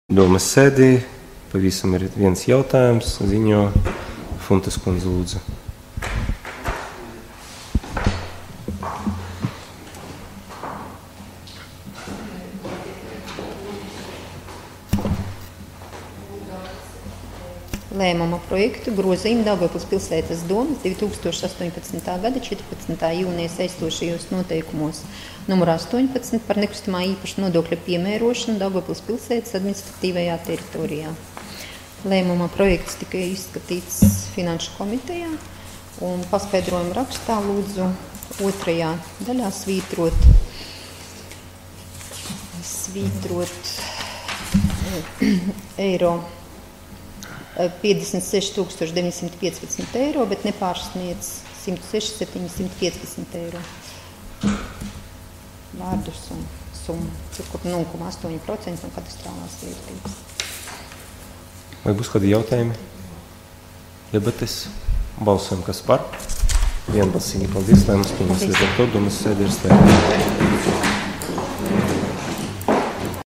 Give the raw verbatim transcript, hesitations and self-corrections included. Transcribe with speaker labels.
Speaker 1: Domas sēdī pavisam ir viens jautājums, ziņo Funtes kundze lūdzu.
Speaker 2: Lēmuma projektu grozījumu Daugavpils pilsētas domas divi tūkstoši astoņpadsmitā gada četrpadsmitā jūnija saistošajos noteikumos numur astoņpadsmit par nekustamā īpaša nodokļa piemērošanu Daugavpils pilsētas administratīvajā teritorijā. Lēmuma projekts tika izskatīts Finanšu komitejā un paskaidrojumu rakstā lūdzu otrajā daļā svītrot, svītrot eiro piecdesmit seši tūkstoši deviņsimt piecpadsmit eiro, bet nepārsniedz simt seši tūkstoši septiņsimt piecpadsmit eiro. Vārdus un summu, cirka nulle komā astoņi procenti no katastrālās vērtības.
Speaker 1: Vai būs kādi jautājumi? Debates? Balsojam, kas par? Vienbalsīgi paldies, lai mums pieņems līdz ar to domas sēdi ir slēgta.